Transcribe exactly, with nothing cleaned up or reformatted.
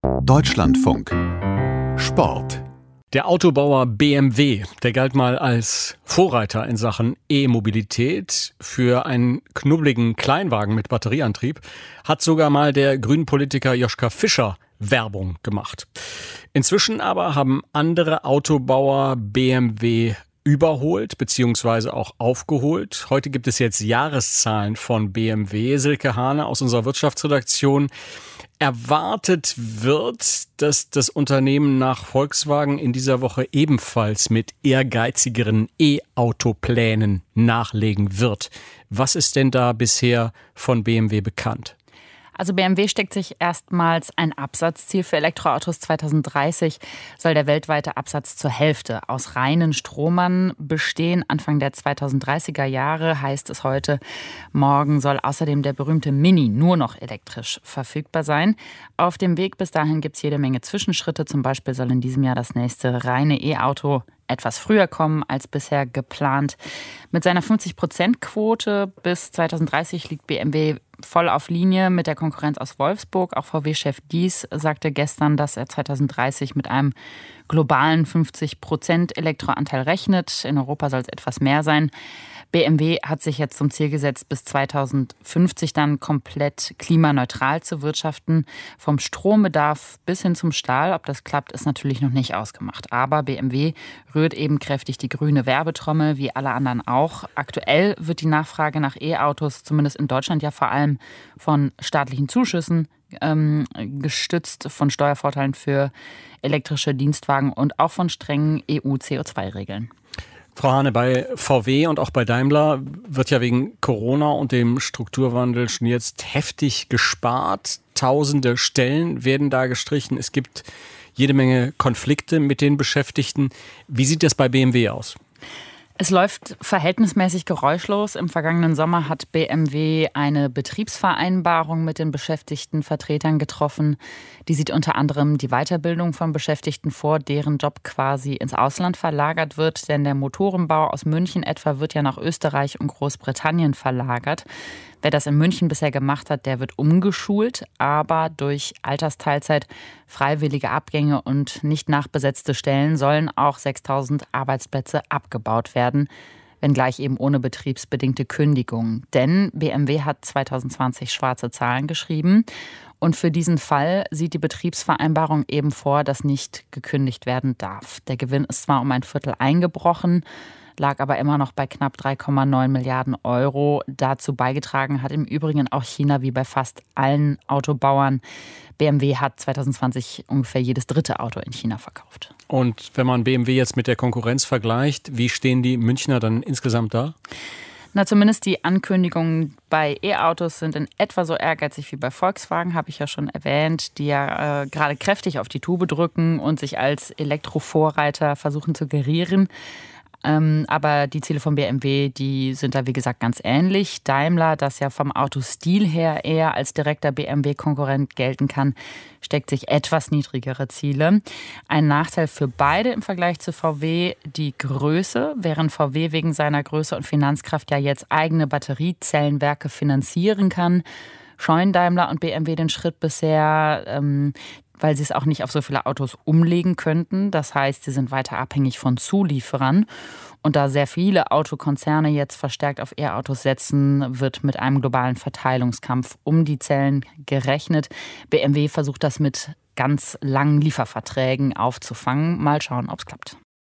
Deutschlandfunk Sport. Der Autobauer B M W, der galt mal als Vorreiter in Sachen E-Mobilität. Für einen knubbeligen Kleinwagen mit Batterieantrieb hat sogar mal der Grünen-Politiker Joschka Fischer Werbung gemacht. Inzwischen aber haben andere Autobauer B M W überholt bzw. auch aufgeholt. Heute gibt es jetzt Jahreszahlen von B M W. Silke Hane aus unserer Wirtschaftsredaktion. Erwartet wird, dass das Unternehmen nach Volkswagen in dieser Woche ebenfalls mit ehrgeizigeren E-Auto-Plänen nachlegen wird. Was ist denn da bisher von B M W bekannt? Also B M W steckt sich erstmals ein Absatzziel für Elektroautos. zwanzig dreißig soll der weltweite Absatz zur Hälfte aus reinen Stromern bestehen. Anfang der zweitausenddreißiger Jahre heißt es heute. Morgen soll außerdem der berühmte Mini nur noch elektrisch verfügbar sein. Auf dem Weg bis dahin gibt es jede Menge Zwischenschritte. Zum Beispiel soll in diesem Jahr das nächste reine E-Auto etwas früher kommen als bisher geplant. Mit seiner fünfzig-Prozent-Quote bis zweitausenddreißig liegt B M W voll auf Linie mit der Konkurrenz aus Wolfsburg. Auch V W-Chef Diess sagte gestern, dass er zweitausenddreißig mit einem globalen fünfzig Prozent Elektroanteil rechnet. In Europa soll es etwas mehr sein. B M W hat sich jetzt zum Ziel gesetzt, bis zweitausendfünfzig dann komplett klimaneutral zu wirtschaften. Vom Strombedarf bis hin zum Stahl. Ob das klappt, ist natürlich noch nicht ausgemacht. Aber B M W rührt eben kräftig die grüne Werbetrommel, wie alle anderen auch. Aktuell wird die Nachfrage nach E-Autos, zumindest in Deutschland ja vor allem von staatlichen Zuschüssen ähm, gestützt, von Steuervorteilen für elektrische Dienstwagen und auch von strengen E U-C O zwei Regeln. Frau Hane, bei V W und auch bei Daimler wird ja wegen Corona und dem Strukturwandel schon jetzt heftig gespart. Tausende Stellen werden da gestrichen. Es gibt jede Menge Konflikte mit den Beschäftigten. Wie sieht das bei B M W aus? Es läuft verhältnismäßig geräuschlos. Im vergangenen Sommer hat B M W eine Betriebsvereinbarung mit den Beschäftigtenvertretern getroffen. Die sieht unter anderem die Weiterbildung von Beschäftigten vor, deren Job quasi ins Ausland verlagert wird. Denn der Motorenbau aus München etwa wird ja nach Österreich und Großbritannien verlagert. Wer das in München bisher gemacht hat, der wird umgeschult, aber durch Altersteilzeit, freiwillige Abgänge und nicht nachbesetzte Stellen sollen auch sechstausend Arbeitsplätze abgebaut werden, wenngleich eben ohne betriebsbedingte Kündigungen. Denn B M W hat zweitausendzwanzig schwarze Zahlen geschrieben und für diesen Fall sieht die Betriebsvereinbarung eben vor, dass nicht gekündigt werden darf. Der Gewinn ist zwar um ein Viertel eingebrochen, lag aber immer noch bei knapp drei Komma neun Milliarden Euro. Dazu beigetragen hat im Übrigen auch China, wie bei fast allen Autobauern. B M W hat zweitausendzwanzig ungefähr jedes dritte Auto in China verkauft. Und wenn man B M W jetzt mit der Konkurrenz vergleicht, wie stehen die Münchner dann insgesamt da? Na, zumindest die Ankündigungen bei E-Autos sind in etwa so ehrgeizig wie bei Volkswagen, habe ich ja schon erwähnt, die ja äh, gerade kräftig auf die Tube drücken und sich als Elektrovorreiter versuchen zu gerieren. Ähm, aber die Ziele von B M W, die sind da wie gesagt ganz ähnlich. Daimler, das ja vom Autostil her eher als direkter B M W-Konkurrent gelten kann, steckt sich etwas niedrigere Ziele. Ein Nachteil für beide im Vergleich zu V W, die Größe. Während V W wegen seiner Größe und Finanzkraft ja jetzt eigene Batteriezellenwerke finanzieren kann, scheuen Daimler und B M W den Schritt bisher, ähm, weil sie es auch nicht auf so viele Autos umlegen könnten. Das heißt, sie sind weiter abhängig von Zulieferern. Und da sehr viele Autokonzerne jetzt verstärkt auf E-Autos setzen, wird mit einem globalen Verteilungskampf um die Zellen gerechnet. B M W versucht das mit ganz langen Lieferverträgen aufzufangen. Mal schauen, ob es klappt.